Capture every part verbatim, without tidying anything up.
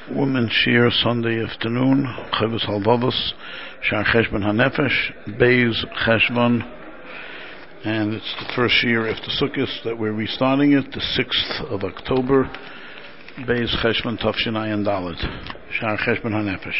Women's Shir Sunday afternoon, Chovos Halvavos, Shar Cheshbon HaNefesh, Beis Cheshvan, and it's the first year after Sukkot that we're restarting it, the sixth of October, Beis Cheshvan Tafshin Ayin Dalet, Shar Cheshbon HaNefesh.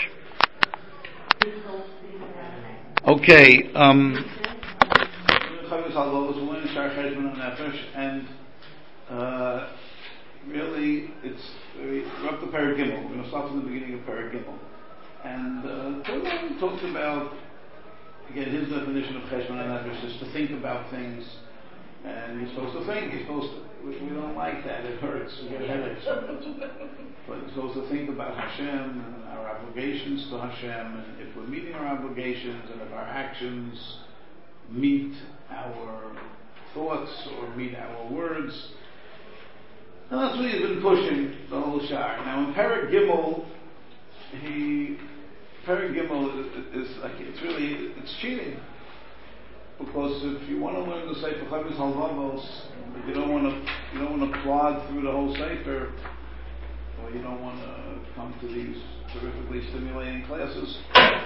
Okay, um, Chovos Halvavos, we're learning Shar Cheshbon HaNefesh, and uh, really, it's very, we're up to Perek Gimel. We're going to start from the beginning of Perek Gimel. And uh, Torah talks about, again, his definition of Cheshbon HaNefesh is to think about things, and you're supposed to think. You're supposed to. We, we don't like that. It hurts. We get headaches. But you're supposed to think about Hashem and our obligations to Hashem, and if we're meeting our obligations, and if our actions meet our thoughts or meet our words. And that's what he's been pushing the whole Shar. Now in Perek Gimel, he Perek Gimel is, is like it's really it's cheating, because if you want to learn the Sefer Chovos Halvavos, but you don't want to you don't want to plod through the whole Sefer, or you don't want to come to these terrifically stimulating classes.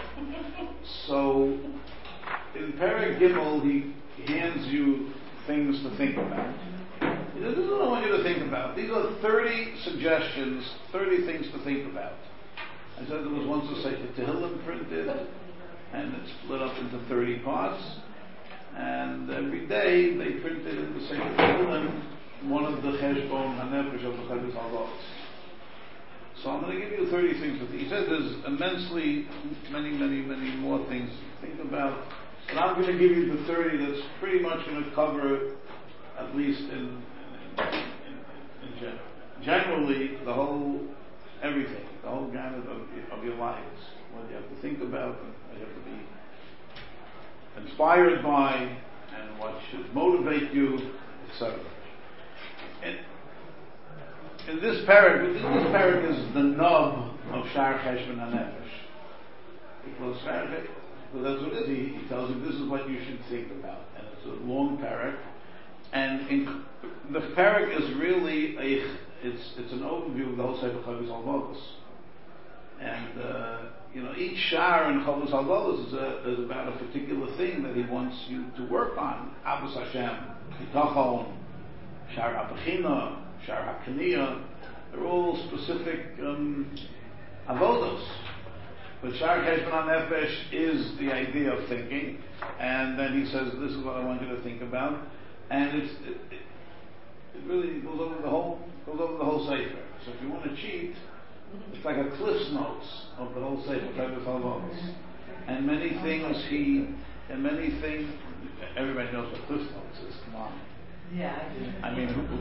So in Perek Gimel, he hands you things to think about. This is what I want you to think about. These are thirty suggestions, thirty things to think about. I said there was once a Sefer Tehillim printed, and it's split up into thirty parts, and every day they printed in the Sefer Tehillim one of the Cheshbon HaNefesh of the Chovos Halvavos. So I'm going to give you thirty things. He said there's immensely many, many, many more things to think about, but I'm going to give you the thirty that's pretty much going to cover, at least in In, in, in general. Generally, the whole, everything, the whole gamut of, of your lives, what you have to think about, what you have to be inspired by, and what should motivate you, et cetera. And in this parak, this parak is the nub of Shar Cheshbon HaNefesh. Because Shar, because that's what it is. He, he tells you this is what you should think about, and it's a long parak. And in, the parak is really a it's it's an overview of the whole Sefer Chovos Halvavos, and uh, you know each shar in Chovos Halvavos is, a, is about a particular thing that he wants you to work on. Ahavas Hashem, Bitachon, Shar HaBechina, Shar HaKniyah. They're all specific um, avodos. But Shar Cheshbon HaNefesh is the idea of thinking, and then he says, "This is what I want you to think about." And it's, it, it, it really goes over the whole goes over the whole Sefer. So if you want to cheat, it's like a Cliff's Notes of the whole Sefer Chovos Halvavos. And many things he and many things everybody knows what Cliff's Notes is. Come on. Yeah, I do. I mean, who,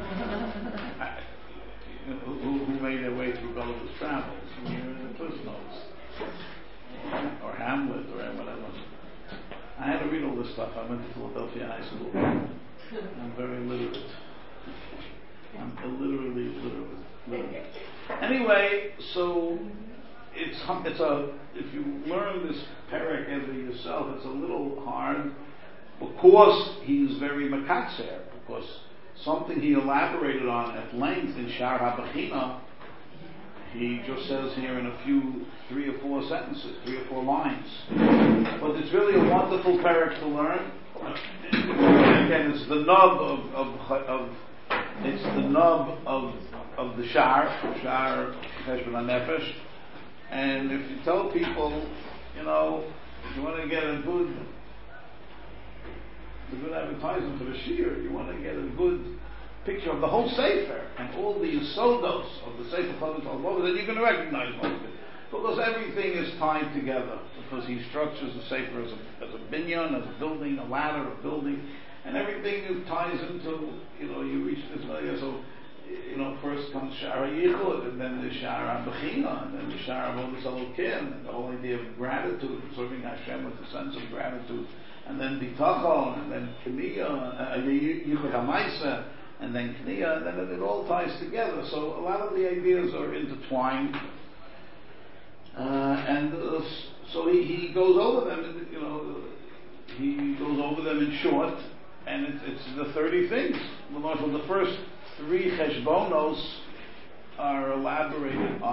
who, who, who made their way through Gulliver's Travels? I mean, the Cliff's Notes, or, or Hamlet, or whatever. I had to read all this stuff. I went to Philadelphia High School. I'm very literate. I'm illiterally literate. literate. Anyway, so it's it's a if you learn this parak ever yourself, it's a little hard because he's very makatzer, because something he elaborated on at length in Shar HaBechina, he just says here in a few, three or four sentences, three or four lines. But it's really a wonderful parak to learn. Again, it's the nub of, of, of it's the nub of of the Shar, Shar Cheshbon HaNefesh. And if you tell people, you know, if you want to get a good, a good advertisement for the Shir, you want to get a good picture of the whole Sefer and all the yisodos of the Sefer Chovos Halvavos, then you're going to recognize most of it. Because everything is tied together. Because he structures the Sefer as a, as a binyan, as a building, a ladder, a building, and everything ties into, you know, you reach this way. So, you know, first comes Shar HaYichud, and then the Shar HaBechina, and then the Shar HaVodas Elokim, and the whole idea of gratitude, serving Hashem with a sense of gratitude, and then Bitachon, and then Kniyah, uh, Yichud HaMaaseh, and then Kniyah, and then it all ties together. So a lot of the ideas are intertwined. Uh, and uh, so he, he goes over them, you know, he goes over them in short, and it's, it's the thirty things. The first three cheshbonos are elaborated on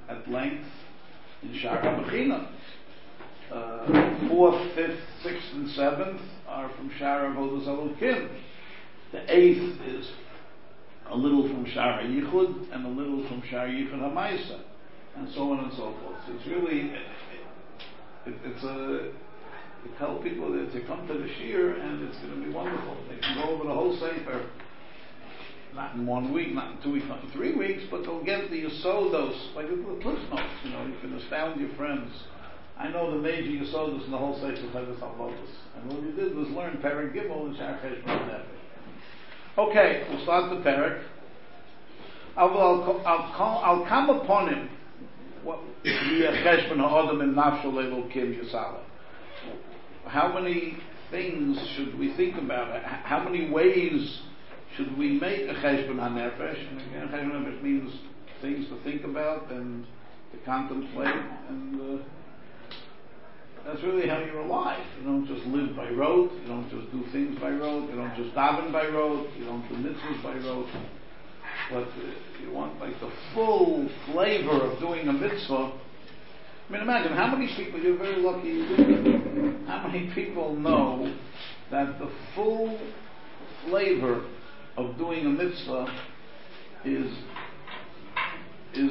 at length in Shar HaBechina. Uh, fourth, fifth, sixth, and seventh are from Shar Avodas Elokim. The eighth is a little from Shar HaYichud and a little from Shar Yichud HaMaisa, and so on and so forth. So it's really, it, it, it's a, to tell people that to come to the Shir, and it's going to be wonderful. They can go over the whole Sefer, not in one week, not in two weeks, not in three weeks, but they'll get the Yosodos, like the Cliff Notes. You know, you can astound your friends. I know the major Yosodos in the whole Sefer Chavis HaLotus, and what we did was learn Perek Gimel and Shar Cheshbon HaNefesh. Okay, we'll start the Perek. I'll, I'll, I'll, I'll come upon him. What Cheshbon HaAdam and Nafsho Le'Elokim Yisala. How many things should we think about? How many ways should we make a Cheshbon HaNefesh? And again, Cheshbon HaNefesh means things to think about and to contemplate, and uh, that's really how you're alive. You don't just live by rote, you don't just do things by rote, you don't just daven by rote, you don't do mitzvahs by rote, but uh, you want like the full flavor of doing a mitzvah. I mean, imagine how many people, you're very lucky you do, how many people know that the full flavor of doing a mitzvah is is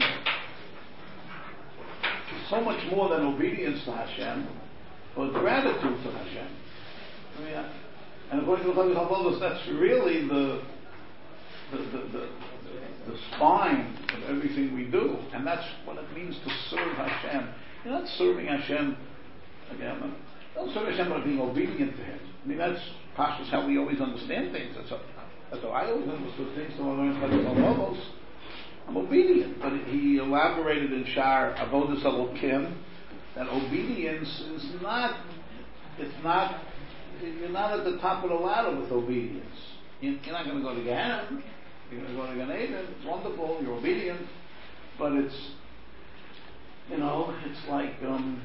so much more than obedience to Hashem, but gratitude to Hashem. I mean, and according to the Chavis HaLotus, that's really the the, the the the spine of everything we do, and that's what it means to serve Hashem. You're not serving Hashem again. Don't serve Hashem by being obedient to Him. I mean, that's Pashas how we always understand things. That's how, that's how I always understood things. So I learned Chavis HaLotus. I'm obedient, but he elaborated in Shar Avodas Elokim that obedience is not, it's not, you're not at the top of the ladder with obedience. You're not going to go to Gehenna, you're going to go to Gan Eden, it's wonderful, you're obedient, but it's, you know, it's like, um,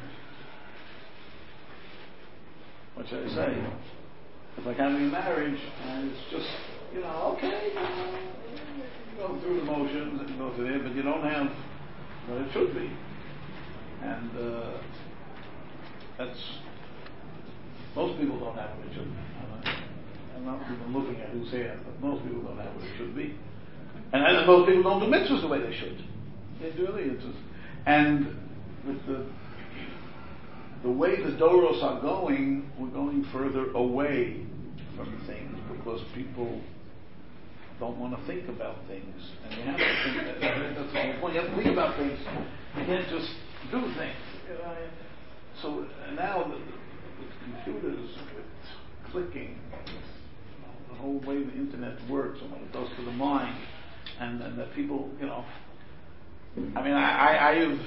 what should I say? It's like having a marriage, and it's just, you know, okay, you go through the motions and you go through there, but you don't have what it should be. And uh, that's, most people don't have what it should be. I'm not even looking at who's here, but most people don't have what it should be. And, and most people don't do mitzvahs the way they should. It's really, it's just, and with the the way the Doros are going, we're going further away from things because people don't want to think about things, and you have to think. That, that's the whole point. You have to think about things. You can't just do things. You know? So and now the, the, with computers, with clicking, with, you know, the whole way the internet works and what it does to the mind, and, and that people, you know. I mean, I, I, I've.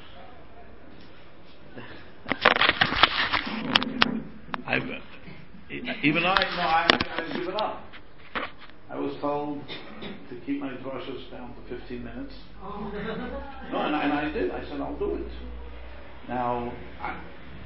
I've even I, no, I, I've given up. I was told to keep my drushes down to fifteen minutes. Oh. No, and I, and I did. I said, I'll do it. Now, I,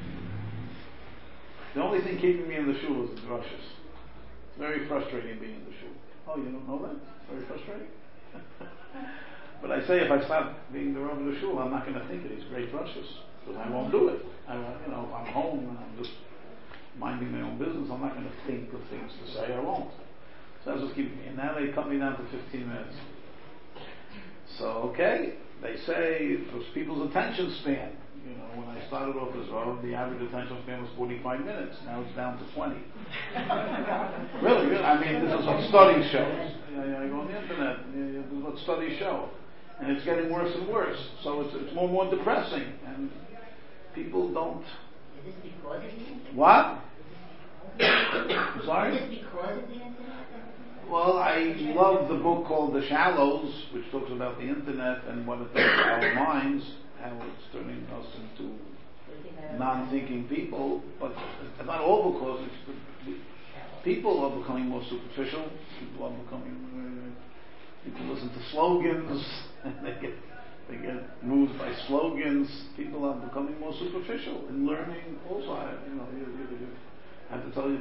the only thing keeping me in the shul is the drushes. It's very frustrating being in the shul. Oh, you don't know that? It's very frustrating. But I say, if I stop being the Rav of the shul, I'm not going to think of these great drushes. Because I won't do it. I, you know, if I'm home and I'm just minding my own business, I'm not going to think of things to say. I won't. So that's what's keeping me. And now they cut me down to fifteen minutes. So, okay, they say it was people's attention span. You know, when I started off as Rav, the average attention span was forty-five minutes. Now it's down to twenty. really, really. I mean, this is what studies show. Yeah, yeah, I go on the internet. Yeah, this is what studies show. And it's getting worse and worse. So it's, it's more and more depressing. And people don't. Is this because of the internet? What? Sorry? Is this because of the internet? Well, I love the book called The Shallows, which talks about the internet and what it does to our minds, how it's turning us into non-thinking people. But it's not all because it's the, people are becoming more superficial. People are becoming. Uh, people listen to slogans and they get they get moved by slogans. People are becoming more superficial in learning. Also, I, you know, you, you, you, I have to tell you.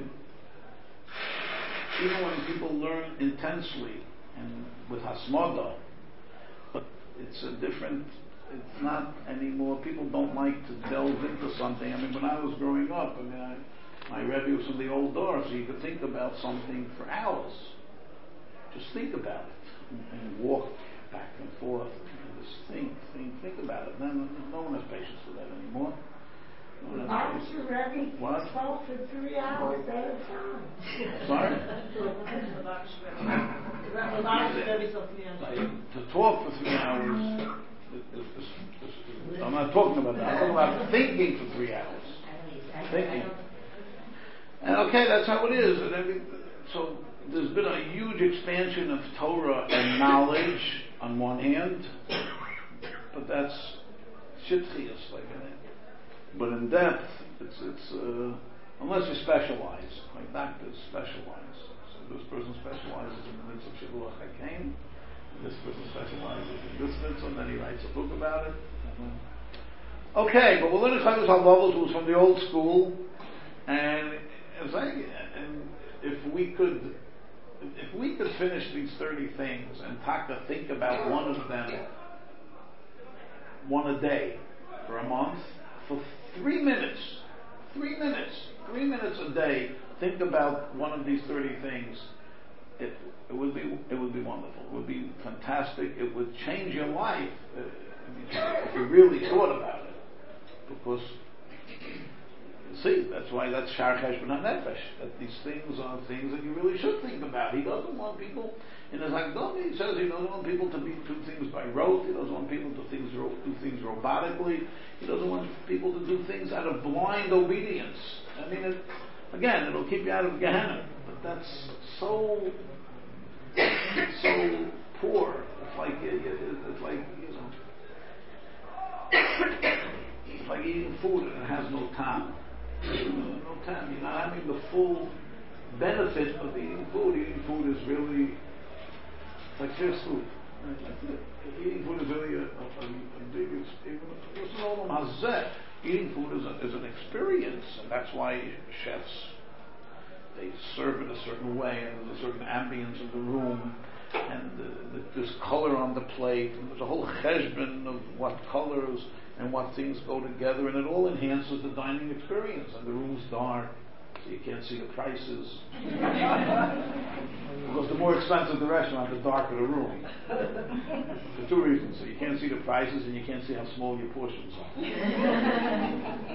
Even when people learn intensely and with hasmada, but it's a different it's not anymore. People don't like to delve into something. I mean, when I was growing up, I mean, I, my Rebbe was from the old door, so you could think about something for hours. Just think about it and, and walk back and forth and just think, think, think about it. No, no one has patience for that anymore. No one has Why patience. was your Rebbe What? spoke for three hours at a time? Sorry? To talk for three hours, is, is, is, is, I'm not talking about that. I'm talking about thinking for three hours. Thinking. And okay, that's how it is. And every, so there's been a huge expansion of Torah and knowledge on one hand, but that's shitchias, like in it. But in depth, it's it's uh, unless you specialize, like doctors specialize. So this person specializes in the mitzvah of Shiluach HaKain. This person specializes in this mitzvah, and then he writes a book about it. Uh-huh. Okay, but we're learning Chavis HaLavos, who was from the old school, and as I, and if we could, if we could finish these thirty things and Taka think about one of them, one a day for a month, for three minutes, three minutes, three minutes a day, think about one of these thirty things. It, it would be it would be wonderful. It would be fantastic. It would change your life uh, if you really thought about it. Because see, that's why that's Shar Cheshbon HaNefesh. That these things are things that you really should think about. He doesn't want people in his Hakdama. He says he doesn't want people to be, do things by rote. He doesn't want people to things, do things robotically. He doesn't want people to do things out of blind obedience. I mean, it, again, it'll keep you out of Gehenna. But that's so, so poor. It's like it's like you know, it's like eating food and it has no time. No time. You're not having the full benefit of eating food. Eating food is really it's like fast food. That's it. Eating food is really a, a, a, a big experience. Eating food is, a, is an experience, and that's why chefs, they serve it a certain way, and there's a certain ambience in the room, and the, the, there's color on the plate, and there's a whole cheshbon of what colors and what things go together, and it all enhances the dining experience. And the room's dark, so you can't see the prices. Because the more expensive the restaurant, the darker the room. For two reasons. So you can't see the prices, and you can't see how small your portions are.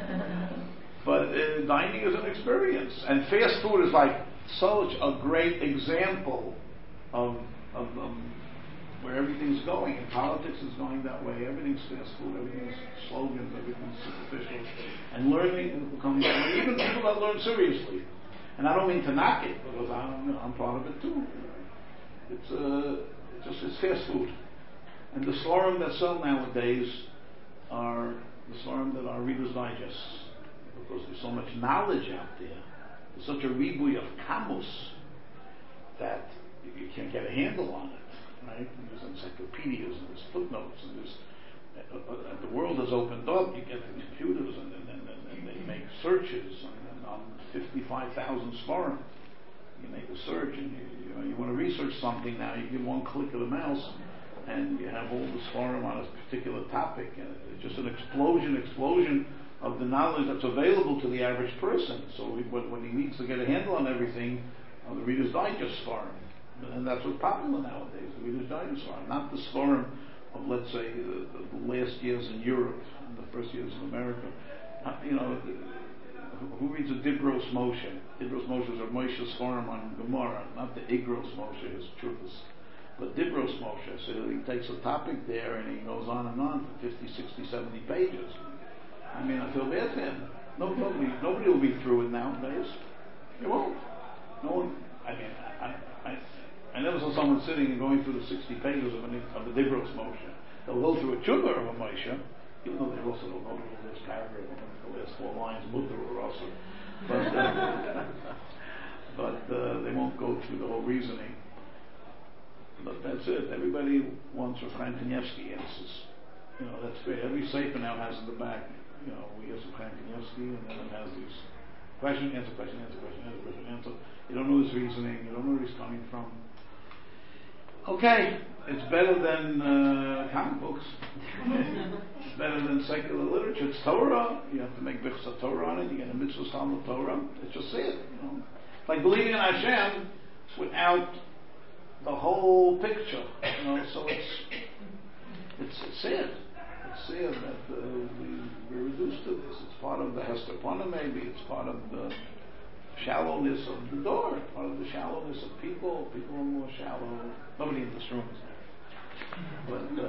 But uh, dining is an experience. And fast food is like such a great example of, of um, where everything's going, and politics is going that way. Everything's fast food, everything's slogans, everything's superficial. And learning comes, even people that learn seriously. And I don't mean to knock it, because I'm, you know, I'm part of it too. It's uh, it's just it's fast food. And the Svarim that sell nowadays are the Svarim that are Reader's Digests, because there's so much knowledge out there. There's such a ribui of kamus that you can't get a handle on it. Right? And there's encyclopedias and there's footnotes and there's uh, uh, and the world has opened up. You get the computers and, and, and, and they make searches and, and on fifty-five thousand svarim. You make a search and you, you, know, you want to research something now. You give one click of the mouse and you have all the svarim on a particular topic. And it's just an explosion, explosion of the knowledge that's available to the average person. So he, when, when he needs to get a handle on everything, uh, the Reader's Digest svarim. And that's what's popular nowadays, the Reader's Digest Svarim. Not the Svarim of, let's say, the, the, the last years in Europe and the first years in America. Uh, you know, who, who reads a Dibros Moshe? Dibros Moshe is a Moshe Svarim on Gemara, not the Igros Moshe, his Truths. But Dibros Moshe, so he takes a topic there and he goes on and on for fifty, sixty, seventy pages. I mean, I feel bad for him. No, nobody, nobody will be through it nowadays. They won't. No one, I mean, I, I I never saw someone sitting and going through the sixty pages of, an, of the Dibros Moshe. They'll go through a chugah of a Moshe, even though they also don't know the last paragraph, the last four lines, Mutter or Rasa. But, uh, but uh, they won't go through the whole reasoning. But that's it. Everybody wants Rav Chaim Kanievsky answers. You know, that's great. Every sefer now has in the back, you know, we have Rav Chaim Kanievsky, and then it has these question, answer, question, answer, question, answer, question, answer. You don't know his reasoning. You don't know where he's coming from. Okay, it's better than uh, comic books. It's better than secular literature. It's Torah. You have to make bichsa Torah on it. You get a mitzvah Talmud Torah. It's just it. You know? Like believing in Hashem without the whole picture. You know, so it's it's it's it. It's it that uh, we, we're reduced to this. It's part of the Hester Pana, maybe. It's part of the shallowness of the door, part of the shallowness of people. People are more shallow. Nobody in this room is there. But,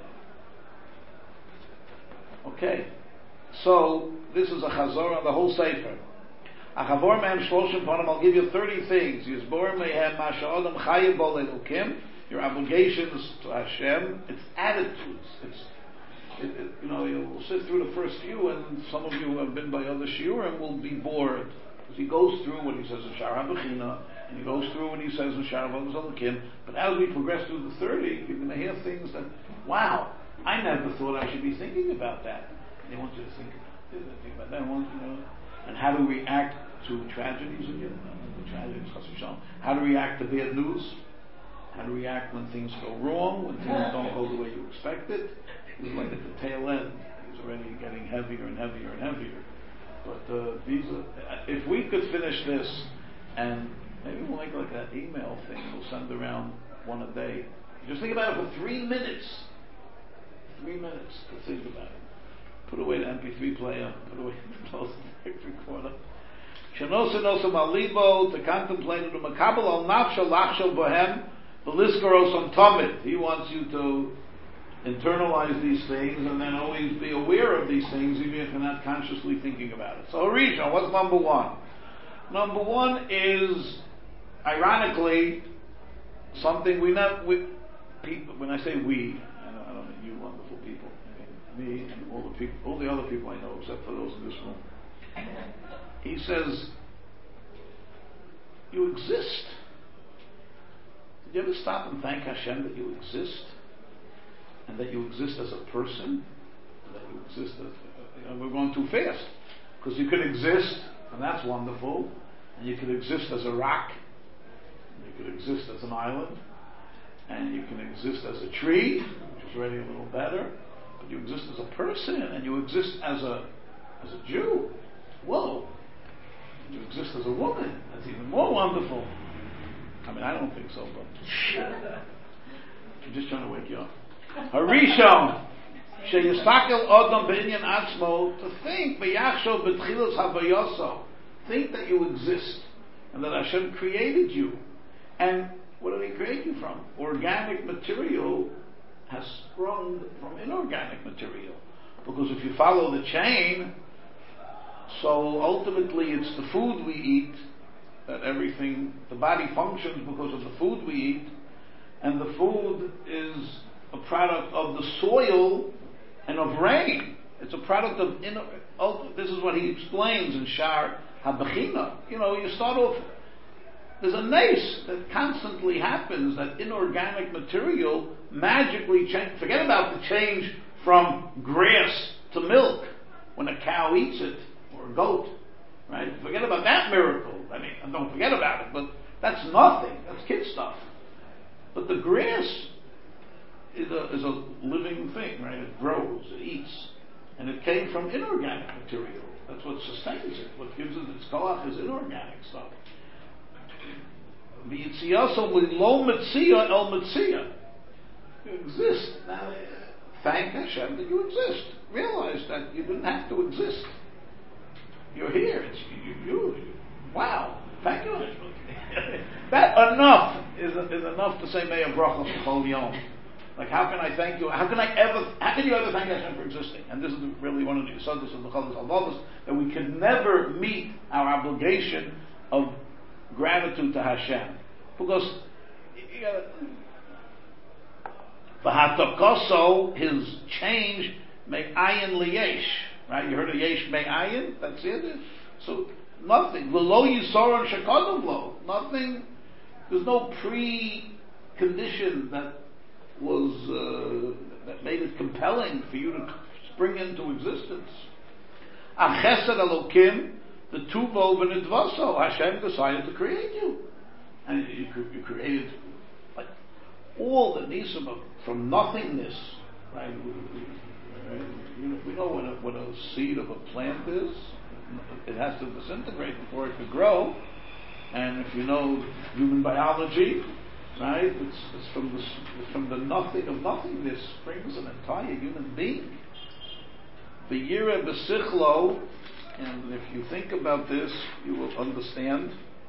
uh, okay. So, this is a chazor on the whole sefer. Achavor mehem shloshim ponim, I'll give you thirty things. Yisbor mehem ma she'odam chayiv bo le'elokim, your obligations to Hashem, it's attitudes. It's, it, it, you know, you'll sit through the first few, and some of you who have been by other shiurim will be bored. He goes through what he says in Shara Bechina, and he goes through what he says in Shara V'Zalakim. But as we progress through the thirty, you're going to hear things that, wow, I never thought I should be thinking about that. And they want you to think about this, think about that. Want, you know, and how to react to tragedies again, uh, tragedies, how to react to bad news, how to react when things go wrong, when things don't go the way you expected. It's like at the tail end. It's already getting heavier and heavier and heavier. But uh, these are, if we could finish this, and maybe we'll make like that email thing, we'll send around one a day. Just think about it for three minutes. Three minutes to think about it. Put away the M P three player, put away the close tape recorder. Shanosa nosa malibo, to contemplate it, makabel al nafsha lachshel bohem, the liskaros on tomit. He wants you to internalize these things and then always be aware of these things even if you're not consciously thinking about it. So Rishon, what's number one? Number one is, ironically, something we not we, people, when I say we, I don't, I don't mean you wonderful people, I mean me and all the people, all the other people I know except for those in this room. He says, you exist. Did you ever stop and thank Hashem that you exist? And that you exist as a person, that you exist as, you know, we're going too fast. Because you could exist, and that's wonderful, and you could exist as a rock, and you could exist as an island, and you can exist as a tree, which is already a little better, but you exist as a person, and you exist as a as a Jew. Whoa. You exist as a woman. That's even more wonderful. I mean, I don't think so, but I'm just trying to wake you up. Harishon, sheyistakel odom b'inyan atzmo, to think v'yachshov b'tchilas havayoso, think that you exist and that Hashem created you. And what did He create you from? Organic material has sprung from inorganic material, because if you follow the chain, so ultimately it's the food we eat that everything, the body functions because of the food we eat, and the food is a product of the soil and of rain. It's a product of, oh, this is what he explains in Shar HaBechina. You know, you start off, there's a nace that constantly happens, that inorganic material magically change. Forget about the change from grass to milk when a cow eats it, or a goat, right? Forget about that miracle. I mean, don't forget about it, but that's nothing. That's kid stuff. But the grass is a, is a living thing, right? It grows, it eats. And it came from inorganic material. That's what sustains it. What gives it its koach is inorganic stuff. V'yitziyaso lo metzia el metzia. You exist. Now, thank Hashem that you exist. Realize that you didn't have to exist. You're here. It's you. you, you. Wow. Thank you. That enough is, is enough to say Me'ah Brachos Chol Yom. Like, how can I thank you? How can I ever? How can you ever thank Hashem for existing? And this is really one of the yesodus of the Chodesh Halvavos, that we can never meet our obligation of gratitude to Hashem, because v'hatakoso, his change, make ayin liyesh. Right? You heard of yesh make ayin? That's it. So nothing. V'lo yisoron shekadam lo. Nothing. There's no pre-condition that was uh, that made it compelling for you to spring into existence. Achesed Elokim, the tuvo v'nidvaso, Hashem decided to create you, and you, you created like all the nisim of, from nothingness, right? right? You know, we know what a, what a seed of a plant is. It has to disintegrate before it could grow. And if you know human biology, right, it's, it's from the it's from the nothing of nothingness springs an entire human being. V'yireh b'sichlo, and if you think about this, you will understand.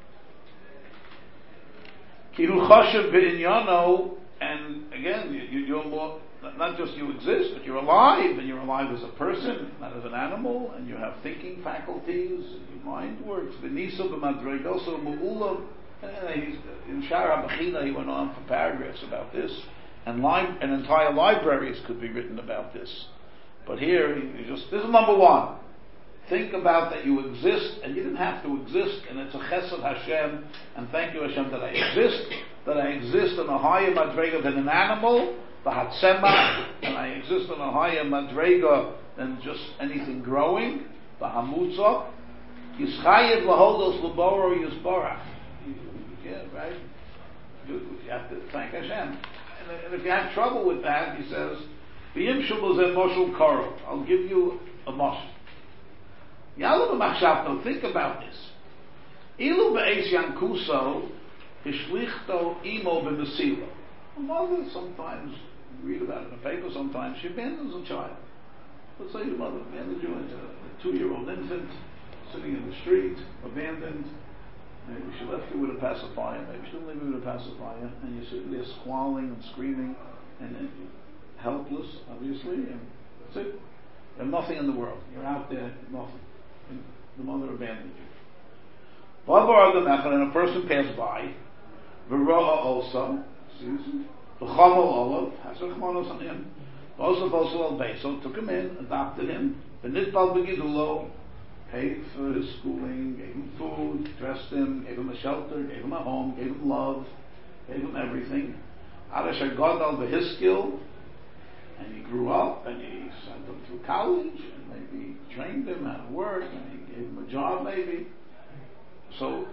Ki hu choshev b'inyano, and again, you, you're more, not just you exist, but you're alive, and you're alive as a person, not as an animal, and you have thinking faculties, and your mind works. V'niso b'madregoso mu'ulam, in Shar HaBechina he went on for paragraphs about this, and, li- and entire libraries could be written about this. But here, you just this is number one. Think about that you exist, and you didn't have to exist, and it's a chesed Hashem, and thank you Hashem that I exist, that I exist in a higher madrega than an animal, the hatzema, and I exist in a higher madrega than just anything growing, the hamutza, yischayev lahodos laboro yisborach. Yeah, right? You, you have to thank Hashem. And, and if you have trouble with that, he says, V'yim shubuzeh moshul koro. I'll give you a moshul. Yalu b'machshavto, think about this. Ilu be'eis yankuso, hishlichto imo b'mesilo. A mother sometimes, you read about it in the paper sometimes, she abandons a child. Let's say your mother abandoned you as a two-year-old infant, sitting in the street, abandoned. Maybe she left you with a pacifier, maybe she didn't leave you with a pacifier, and you're sitting there squalling and screaming, and then helpless, obviously, and that's it. You have nothing in the world. You're out there, nothing. And the mother abandoned you. And a person passed by, V'ro'a also, sees the Chomo Olav, has a Chmonos on him, also also al Beiso, took him in, adopted him, V'nitbal B'gidulo, paid for his schooling, gave him food, dressed him, gave him a shelter, gave him a home, gave him love, gave him everything. Adasher Godal B'hiskil, and he grew up, and he sent him through college, and maybe trained him how to work, and he gave him a job maybe. So,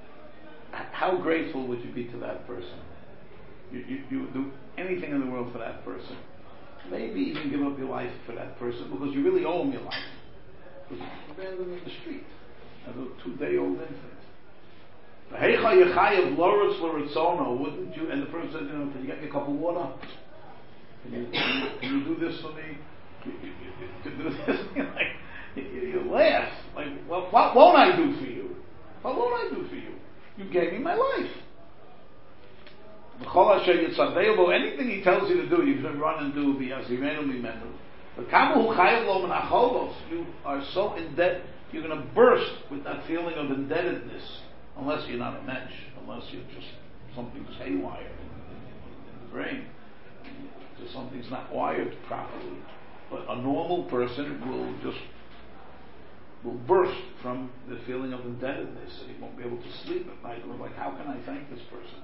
how grateful would you be to that person? You, you, you would do anything in the world for that person. Maybe even give up your life for that person, because you really owe him your life. Because you abandoned him in the street as a two-day-old infant. Wouldn't you? And the person said, you know, can you get me a cup of water? Can you, can you, can you do this for me? You, you, you, you do this? like, you, you laugh. Like, well, what won't I do for you? What won't I do for you? You gave me my life. Anything he tells you to do, you can run and do. You are so in debt, you're going to burst with that feeling of indebtedness, unless you're not a mensch, unless you're just something's haywire in, in, in the brain. Just something's not wired properly. But a normal person will just will burst from the feeling of indebtedness, and he won't be able to sleep at night. He'll be like, how can I thank this person?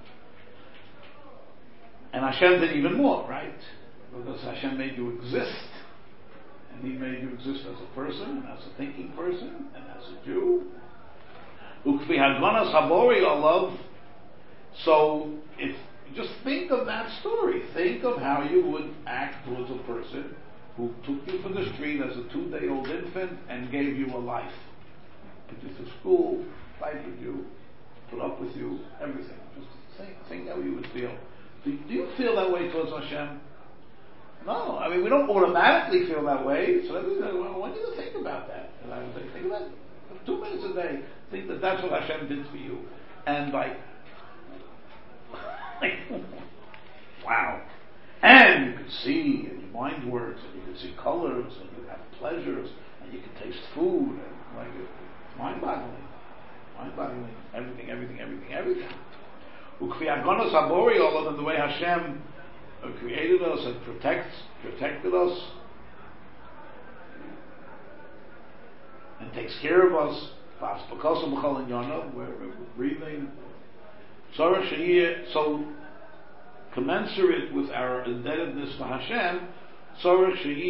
And Hashem did even more, right? Because Hashem made you exist, and He made you exist as a person, and as a thinking person, and as a Jew. Ukvi hagvanas habori olav. So, if just think of that story. Think of how you would act towards a person who took you from the street as a two-day-old infant and gave you a life. Put you through school, diapered you, put up with you, everything. Just think, think how you would feel. Do, do you feel that way towards Hashem? No. I mean, we don't automatically feel that way. So I want you to think about that. And I would say, think about it. Two minutes a day. Think that that's what Hashem did for you. And like, like wow. And you can see, and your mind works, and you can see colors, and you have pleasures, and you can taste food, and like it's mind-boggling. Mind-boggling. Everything, everything, everything, everything. Ukviyagonos habori, all of the way Hashem created us and protects, protected us, and takes care of us. We're, we're breathing. So, commensurate with our indebtedness to Hashem, so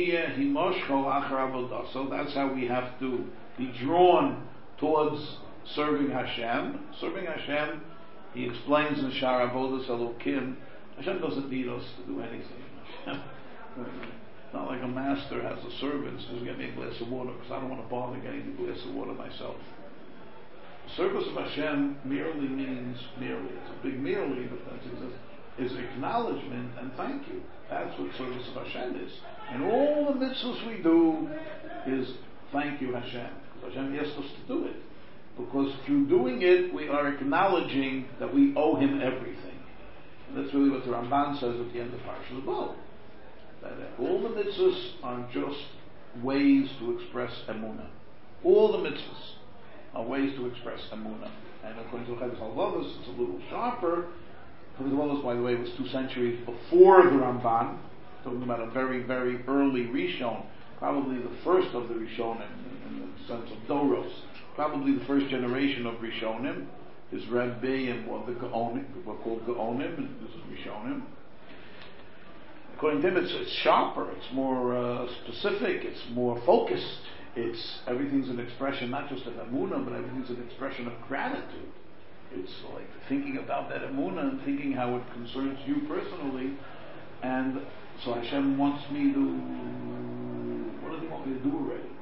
that's how we have to be drawn towards serving Hashem. Serving Hashem, he explains in Shar Avodas Elokim, Hashem doesn't need us to do anything. Hashem, it's not like a master has a servant who's get me a glass of water because I don't want to bother getting the glass of water myself. The service of Hashem merely means merely. It's a big merely, but that's is acknowledgement and thank you. That's what service of Hashem is. And all the mitzvahs we do is thank you, Hashem. Because Hashem asked us to do it. Because through doing it, we are acknowledging that we owe Him everything. And that's really what the Ramban says at the end of Parshas Bo. That all the mitzvahs are just ways to express emunah. All the mitzvahs are ways to express emunah. And according to Chovos HaLevavos, it's a little sharper. Chovos HaLevavos, by the way, was two centuries before the Ramban, talking about a very, very early Rishon, probably the first of the Rishonim, in, in the sense of Doros, probably the first generation of Rishonim. His Rebbe and what the Gaonim were called Gaonim, and this is Rishonim. According to him, it's, it's sharper, it's more uh, specific, it's more focused. It's everything's an expression not just of emunah, but everything's an expression of gratitude. It's like thinking about that emunah and thinking how it concerns you personally. And so Hashem wants me to. What does He want me to do already?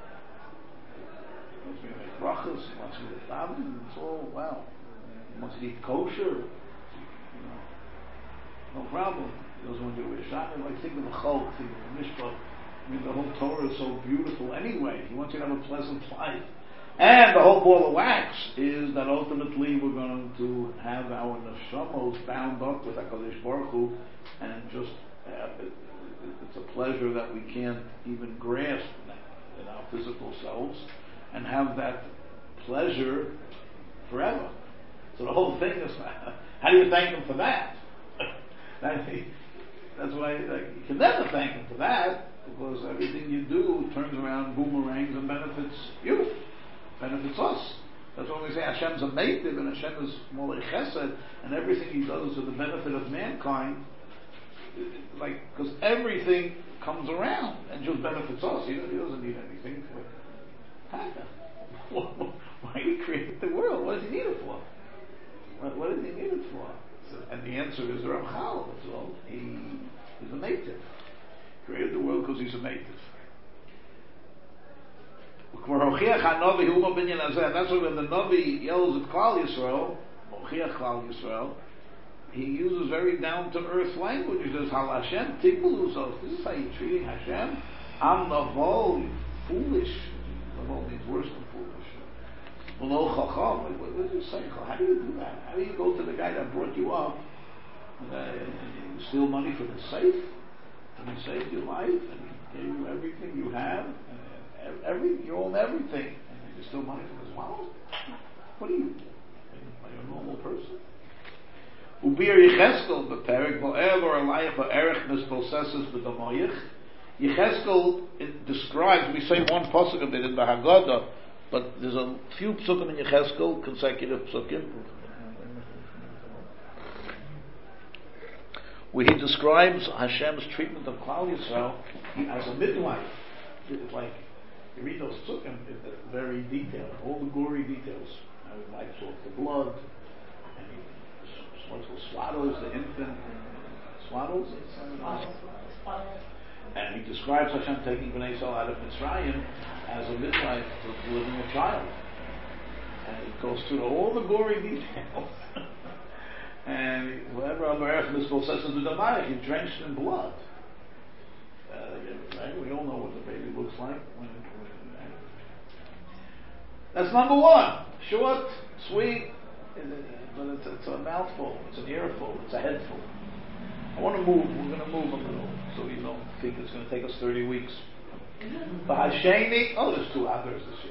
He wants me to make brachas. He wants me to daven. It's all wow. He wants me to eat kosher. You know, no problem. He doesn't want you to wear shatim. Like think of the chol, think of the mishpah. I mean, the whole Torah is so beautiful anyway. He wants you to have a pleasant life. And the whole ball of wax is that ultimately we're going to have our neshamos bound up with HaKadosh Baruch Hu, and just uh, it, it's a pleasure that we can't even grasp in our physical selves, and have that pleasure forever. So the whole thing is, how do you thank Him for that? That's why like, you can never thank Him for that. Because everything you do turns around, boomerangs, and benefits you, benefits us. That's why we say Hashem's a meitiv, and Hashem is molech chesed, and everything He does is to the benefit of mankind. Like, because everything comes around and just benefits us. He, he doesn't need anything. Why He created the world? What does He need it for? What, what does He need it for? So, and the answer is Ramchal. That's all. He is a meitiv. Created the world because He's a meitiv. And that's why when the Navi yells at Klal Yisrael, Mochiach Klal Yisrael, he uses very down to earth language. He says, Hal Hashem tikbulu zos. This is how you're treating Hashem. Am navol, foolish. Navol means worse than foolish. V'lo chacham. What does it say? How do you do that? How do you go to the guy that brought you up and, uh, and steal money from the safe? And He saved your life, and He gave you everything you have, and every, you own everything, and you steal money from His wallet? What are you? Are you a normal person? Ubir Yecheskel beperek bo'er or alayach ba'erech mispossesses b'damoyich. Yecheskel describes. We say one pasuk of it in the Haggadah, but there's a few psukim in Yecheskel, consecutive psukim, where he describes Hashem's treatment of Klal Yisrael as a midwife. It's like, you read those psukim, it's very detailed, all the gory details. How He wipes off the blood, and He swaddles the infant, swaddles it? And He describes Hashem taking Bnei Yisrael out of Mitzrayim as a midwife to delivering a child. And it goes through all the gory details. And whatever other earth mispossesses the Damayach, you're drenched in blood. Uh, right? We all know what the baby looks like. When it, when it, That's number one. Short, sweet, but it's, it's a mouthful, it's an earful, it's a headful. I want to move, we're going to move a little, so you don't think it's going to take us thirty weeks. Bahasheni, oh, there's two others this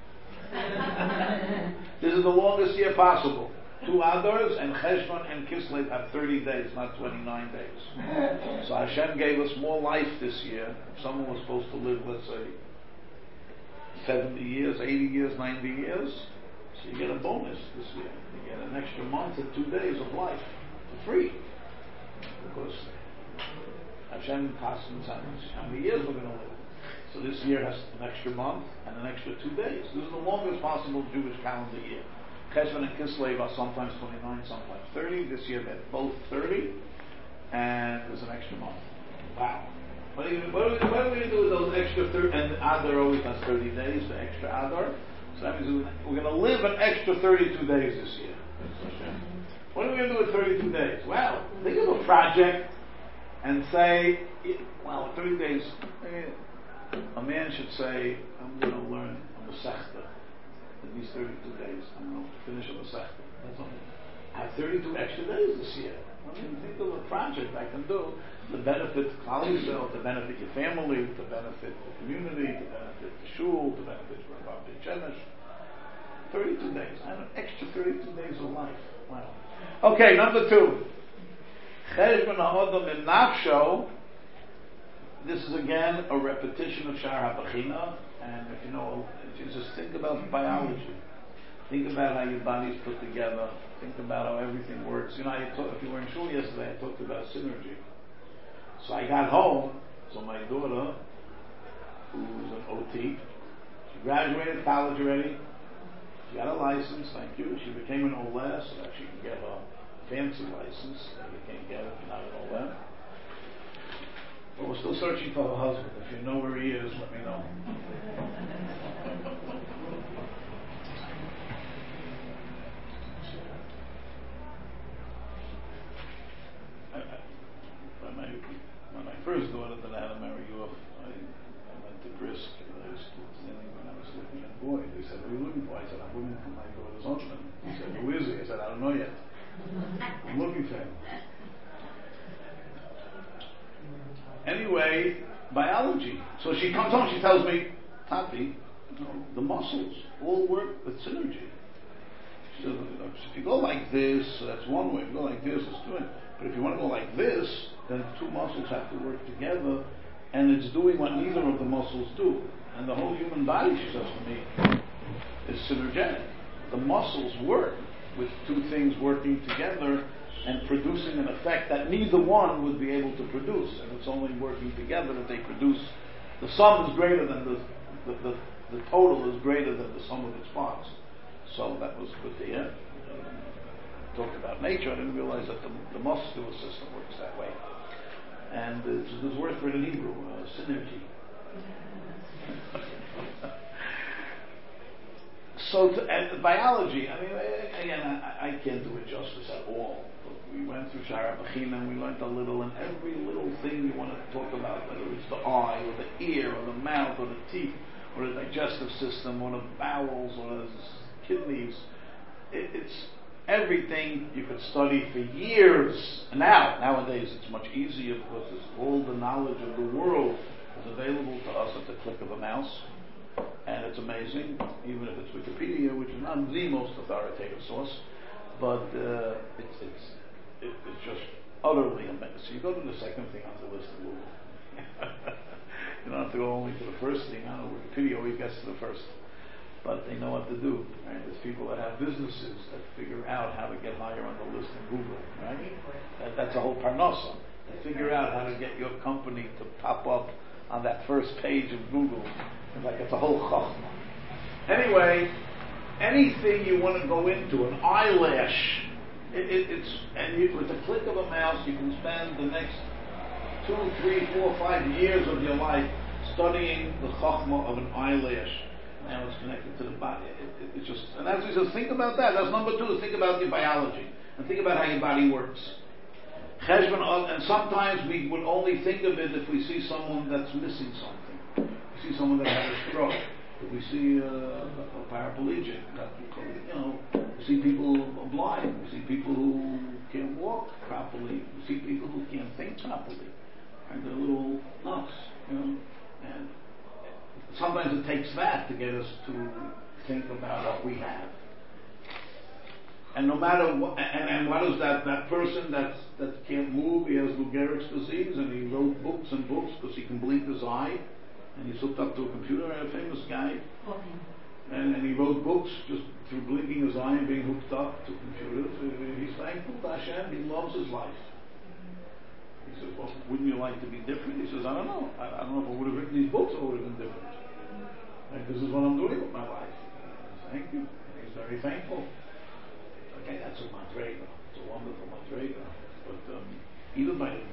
year. This is the longest year possible. Two Adars, and Cheshvan and Kislev have thirty days, not twenty-nine days. So Hashem gave us more life this year. If someone was supposed to live, let's say, seventy years, eighty years, ninety years, so you get a bonus this year. You get an extra month and two days of life for free. Because Hashem passes how many years we're going to live. So this year has an extra month and an extra two days. This is the longest possible Jewish calendar year. Cheshvan and Kislev are sometimes twenty-nine, sometimes thirty. This year they're both thirty. and there's an extra month. Wow. What are you, what are we, what are we going to do with those extra thirty? And Adar always has thirty days, the extra Adar. So that means we're going to live an extra thirty-two days this year. What are we going to do with thirty-two days? Well, think of a project and say, well, thirty days. A man should say, I'm going to learn a Masechta in these thirty-two days. I'm going to finish a Masechta. That's all. I have thirty-two extra days this year. I mean, think of a project I can do to benefit yourself, to benefit your family, to benefit the community, to benefit the shul, to benefit Rabbi Shemesh. thirty-two days. I have an extra thirty-two days of life. Wow. Okay, number two. Cheshbon ha'odam in nafsho. This is again a repetition of Shar HaBechina, and if you know, if you just think about biology, think about how your body's put together, think about how everything works. You know, I talk, if you were in shul yesterday, I talked about synergy. So I got home, so my daughter, who's an O T, she graduated college already, she got a license, thank you, she became an O L E, so that she can get a fancy license that you can't get if you're not an O L E. But we're still searching for her husband. If you know where he is, let me know. I, I, when, I, when my first daughter that I had to marry you off, I, I went to Brisk, and I was standing when I was looking at a boy. They said, what are you looking for? I said, I'm looking for my daughter's husband. He said, who is he? I said, I don't know yet. I'm looking for him. Anyway, biology. So she comes home, she tells me, Tati, you know, the muscles all work with synergy. She says, if you go like this, that's one way. If you go like this, it's doing. But if you want to go like this, then two muscles have to work together, and it's doing what neither of the muscles do. And the whole human body, she says to me, is synergetic. The muscles work with two things working together and producing an effect that neither one would be able to produce. And it's only working together that they produce. The sum is greater than the, the, the, the total is greater than the sum of its parts. So that was good to hear. Uh, talked about nature, I didn't realize that the, the muscular system works that way. And uh, there's a word for it in Hebrew, uh, synergy. So to, uh, biology, I mean, again, I, I can't do it justice at all. But we went through Shar HaBechina and we learned a little, and every little thing you want to talk about, whether it's the eye or the ear or the mouth or the teeth or the digestive system or the bowels or the kidneys, it, it's everything you could study for years. And now, nowadays, it's much easier because there's all the knowledge of the world is available to us at the click of a mouse. And it's amazing, even if it's Wikipedia, which is not the most authoritative source, but uh, it's it's it, it's just utterly amazing. So you go to the second thing on the list of Google. You don't have to go only to the first thing. I don't know, Wikipedia always gets to the first, but they know what to do. Right? There's people that have businesses that figure out how to get higher on the list in Google. Right? That, that's a whole parnasa. They figure out how to get your company to pop up on that first page of Google. It's like it's a whole chachma. Anyway, anything you want to go into, an eyelash, it, it, it's and you, with the click of a mouse, you can spend the next two, three, four, five years of your life studying the chachma of an eyelash. Now it's connected to the body. It, it, it's just, and as we said, think about that. That's number two. Is think about your biology and think about how your body works. Cheshbon, and sometimes we would only think of it if we see someone that's missing something. We see someone that had a stroke. If we see uh, a paraplegic, you know, we see people blind. We see people who can't walk properly. We see people who can't think properly. And they're little nuts, you know. And sometimes it takes that to get us to think about what we have. And no matter what, and, and what is that, that person that's, that can't move, he has Lou Gehrig's disease, and he wrote books and books because he can blink his eye, and he's hooked up to a computer, a famous guy, and, and he wrote books just through blinking his eye and being hooked up to computers. He's thankful to Hashem, he loves his life. He says, well, wouldn't you like to be different? He says, I don't know. I, I don't know if I would have written these books, I would have been different. Like, this is what I'm doing with my life. Says, thank you. And he's very thankful. Okay, that's a madrega. It's a wonderful madrega. But um, even by the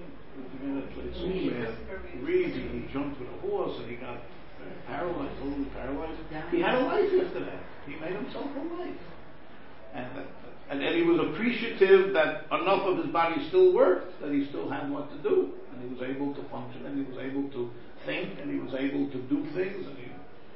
It's where Reed, he jumped with a horse and he got paralyzed, totally paralyzed. He had a life after that. He made himself a life. And, that, and, and he was appreciative that enough of his body still worked, that he still had what to do. And he was able to function, and he was able to think, and he was able to do things. And he,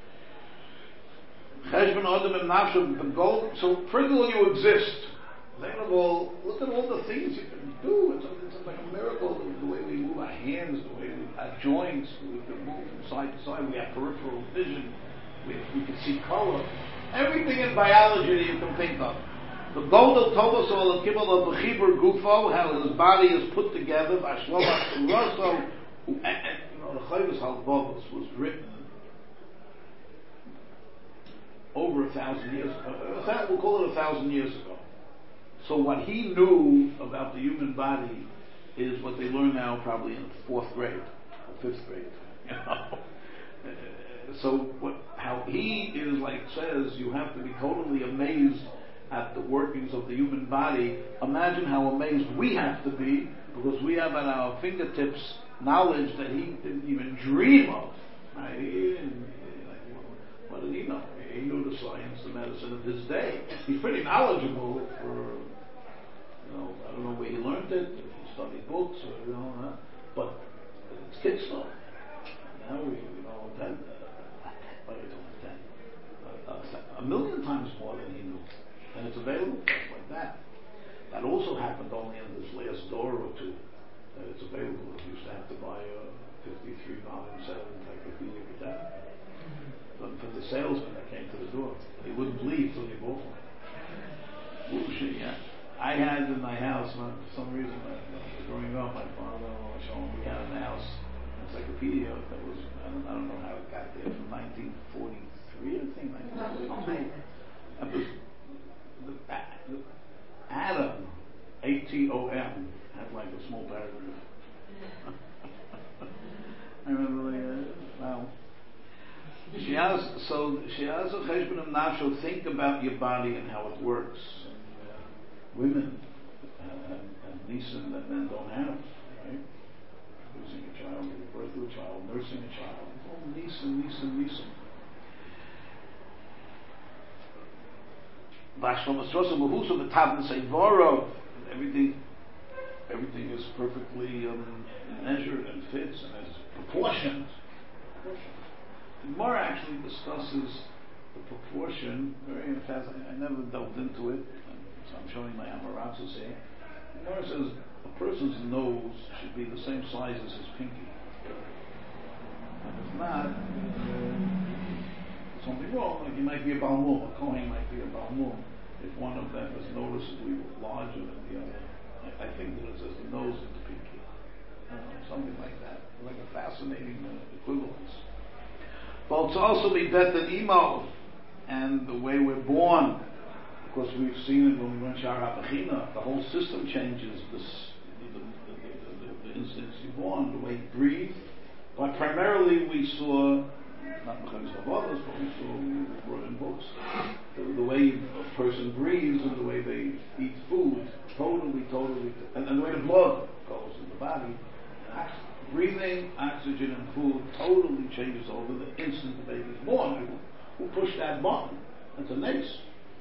Cheshbon Adam and Nafshu, the goal. So first of all, you exist. Second of all, look at all the things you can do. It's, it's like a miracle, the, the way we move our hands, the way we have joints, we can move from side to side, we have peripheral vision, we, we can see color. Everything in biology that you can think of. The Godel Tovos or the Kibbal of the Chibur Gufo, how his body is put together, Vashlomas Rosso, and you know, the Chayvus Halvavos was written over a thousand years ago. We'll call it a thousand years ago. So what he knew about the human body is what they learn now probably in fourth grade or fifth grade. You know? So what, how he is like says, you have to be totally amazed at the workings of the human body. Imagine how amazed we have to be, because we have at our fingertips knowledge that he didn't even dream of. Right? He didn't, like, what did he know? He knew the science, the medicine of his day. He's pretty knowledgeable for, you know, I don't know where he learned it, if he studied books, or, you know, uh, but it's kid stuff. Now we, you know, ten, uh, what are we doing, ten? Uh, a million times more than he knew. And it's available just like that. That also happened only in this last door or two, that it's available. You used to have to buy a fifty-three volume set of Encyclopedia Britannica. But for the salesman that came to the door, he wouldn't leave till he bought one. Bullshit, yeah. I had in my house, for some reason, when I was growing up, my father was showing me out in the house encyclopedia that was, I don't, I don't know how it got there, from nineteen forty-three, I think, nineteen forty-two. That was the, the Adam, A T O M, had like a small paragraph. I remember, like, uh, wow. She has, so she has a cheshbon nafsho. Think about your body and how it works. And, uh, women uh, and, and nisan that men don't have, right? Losing a child, giving birth to a child, nursing a child. Oh, nisan, nisan, nisan. Everything, everything is perfectly um, measured and fits and is proportioned. The Gemara actually discusses the proportion very fascinating. I never delved into it, so I'm showing my Amaratsus here. The Gemara says a person's nose should be the same size as his pinky. And if not, uh, something wrong. Like he might be a Balmum, a Kohen might be a Balmum. If one of them is noticeably larger than the other, I, I think that it says the nose is the pinky. Uh, something like that. Like a fascinating uh, equivalence. But to also be better emo, and the way we're born, of course we've seen it when we went Shara HaBechina, the whole system changes, this, the, the, the, the, the instincts you're born, the way you breathe. But primarily we saw, not because of others, but we saw, we wrote in books, the, the way a person breathes and the way they eat food, totally, totally, and, and the way the blood goes in the body. Breathing, oxygen, and food totally changes over the instant the baby is born. Who pushed that button? That's a nace.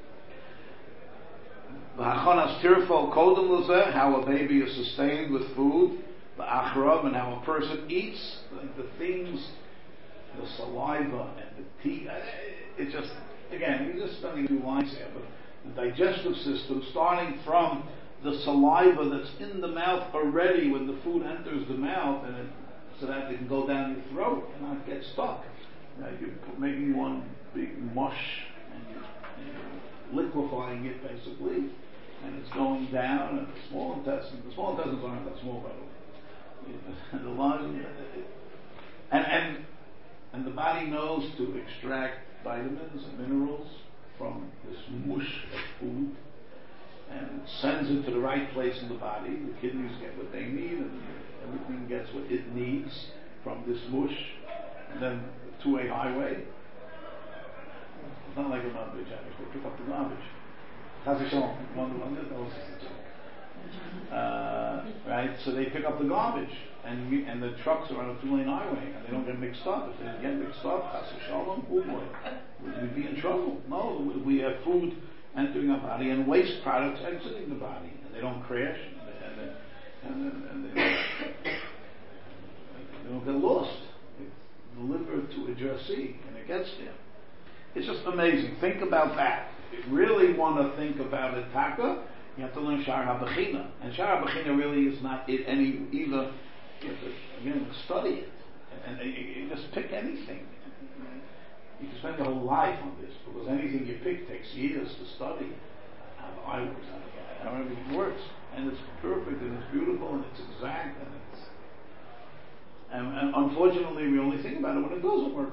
How a baby is sustained with food, and how a person eats, like the things, the saliva and the teeth. It's just, again, we're just spending a few lines here, but the digestive system, starting from the saliva that's in the mouth already when the food enters the mouth, and it, so that it can go down your throat and not get stuck. Right? You're making one big mush and you're, and you're liquefying it basically, and it's going down. And the small intestine, the small intestines aren't that small, by the way. The lung, and and and the body knows to extract vitamins and minerals from this mush of food, and sends it to the right place in the body. The kidneys get what they need, and everything gets what it needs from this mush, and then the two-way highway. It's not like a garbage, they pick up the garbage. How's it going? One, one, that was just a joke. uh, right? So they pick up the garbage, and we, and the trucks are on a two-lane highway, and they don't get mixed up. If they get mixed up, chas v'shalom, oh boy, we'd be in trouble. No, we, we have food entering our body and waste products exiting the body, and they don't crash, and they, and they, and they, and they, don't, they don't get lost. It's delivered to a jersey, and it gets there. It's just amazing. Think about that. If you really want to think about it, taka, you have to learn Shar HaBechina. And Shar HaBechina really is not it any either. You have to, again, study it. And, and you, you just pick anything. You can spend your whole life on this, because anything you pick takes years to study. How the eye works, how, how everything works. And it's perfect, and it's beautiful, and it's exact, and it's... And, and unfortunately, we only think about it when it doesn't work.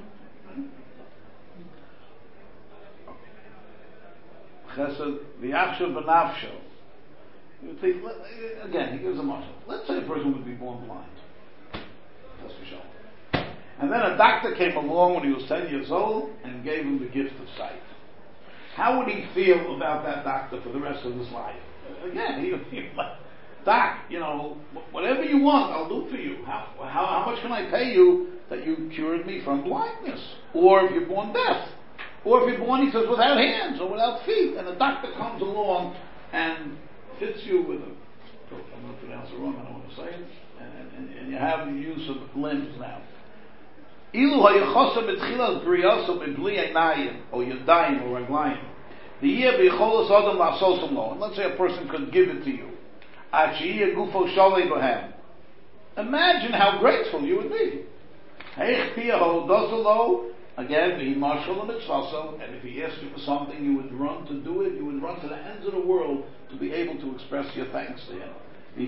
Chesed v'yachshav b'nafsho. You think, again, he gives a marshal. Let's say a person would be born blind. That's for sure. And then a doctor came along when he was ten years old and gave him the gift of sight. How would he feel about that doctor for the rest of his life? Again, he would be like, Doc, you know, whatever you want, I'll do for you. How, how, how much can I pay you that you cured me from blindness? Or if you're born deaf. Or if you're born, he says, without hands or without feet, and the doctor comes along and fits you with a, I'm going to pronounce it wrong, I don't want to say it, and, and, and you have the use of limbs now. Ilu hayachosa betchilas briyaso bebli einayim, or yadayim, or raglayim. The year b'yicholas adam la'asosim lo. And let's say a person could give it to you. Achiyah gufo shalei bohem. Imagine how grateful you would be. Heich piyah hodosalo. Again, he marshal and mitzvaso, and if he asked you for something, you would run to do it. You would run to the ends of the world to be able to express your thanks to him.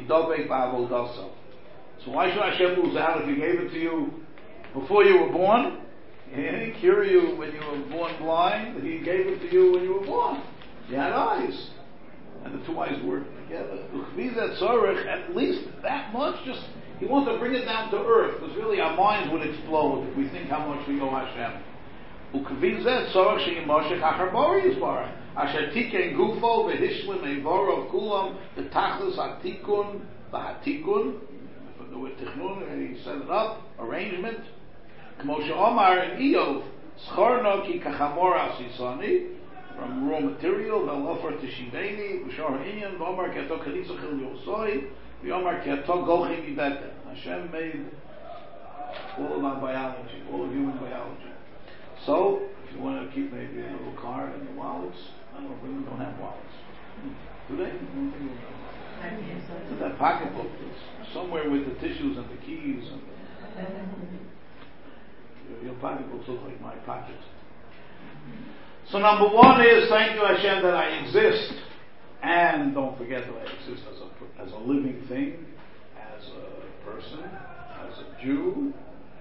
So why should Hashem lose out if he gave it to you before you were born? He didn't cure you when you were born blind. He gave it to you when you were born. You had eyes, and the two eyes work together. At least that much, just. He wants to bring it down to earth, because really our minds would explode if we think how much we owe Hashem. Ukvizet sorach she'imoshech achar bori yisbarach. Asher tiken gufo v'hishlim eivoro of kulam v'tachlis hatikun v'hatikun. From the word tichnun, he set it up, arrangement. K'mo she'omar in Iyov, schorno ki kachamor asisani, from raw material, v'alofer teshiveni, v'shor ha'inyan, v'omar keto k'nitzach il yosoi, Hashem made all of our biology, all of human biology. So, if you want to keep maybe a little card in your wallets, I don't know, women don't have wallets. Do they? It's in that pocketbook. It's somewhere with the tissues and the keys. And your, your pocketbooks look like my pocket. So number one is, thank you Hashem that I exist. And don't forget that I exist as a, as a living thing, as a person, as a Jew.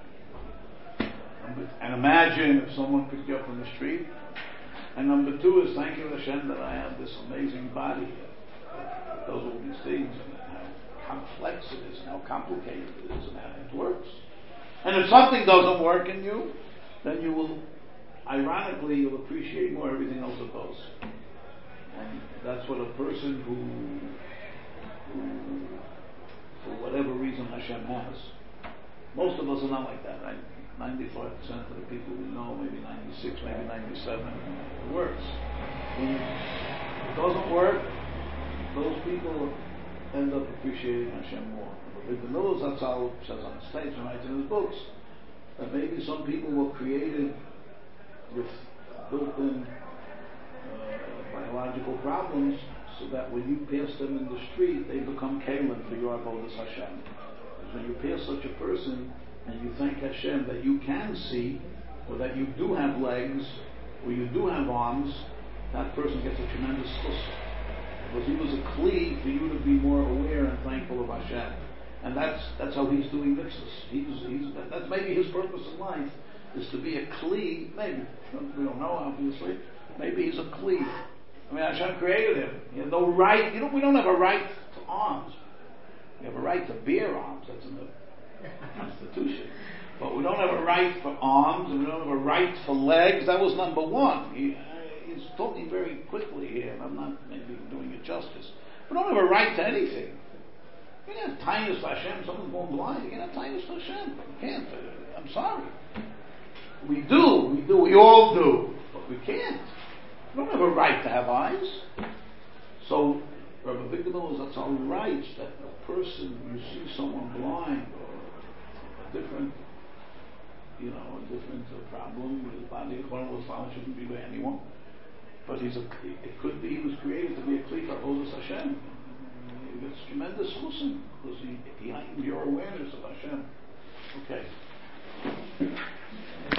And imagine if someone picked you up in the street. And number two is, thank you Hashem that I have this amazing body that does all these things, and how complex it is, and how complicated it is, and how it works. And if something doesn't work in you, then you will, ironically, you'll appreciate more everything else that does. And that's what a person who, who, for whatever reason Hashem has. Most of us are not like that, right? ninety-five percent of the people we know, maybe ninety-six, maybe ninety-seven, it works. When it doesn't work, those people end up appreciating Hashem more. But the Noah Zatzal says on the stage and writes in his books that maybe some people were created with built-in Uh, biological problems, so that when you pass them in the street, they become kalim for your avodas Hashem. Because when you pass such a person and you thank Hashem that you can see, or that you do have legs, or you do have arms, that person gets a tremendous chus. Because he was a kli for you to be more aware and thankful of Hashem. And that's that's how he's doing mitzvahs. He's, he's, that's maybe his purpose in life, is to be a kli, maybe. We don't know, obviously. Maybe he's a kli. I mean, Hashem created him. He has no right. You know, we don't have a right to arms. We have a right to bear arms. That's in the Constitution. But we don't have a right for arms, and we don't have a right for legs. That was number one. He, uh, he's talking very quickly here, and I'm not maybe doing it justice. We don't have a right to anything. You can't have kindness for Hashem. Someone's born blind. You can't have kindness for Hashem. You can't. I'm sorry. We do. We do. We all do. But we can't. We don't have a right to have eyes. So, Rabbi Bigelow is that's all right that a person, you see someone blind or a different, you know, a different uh, problem with his body, it shouldn't be with anyone. But he's a, it could be he was created to be a Kli for Avodas Hashem. It's tremendous chusn because he, he heightened your awareness of Hashem. Okay.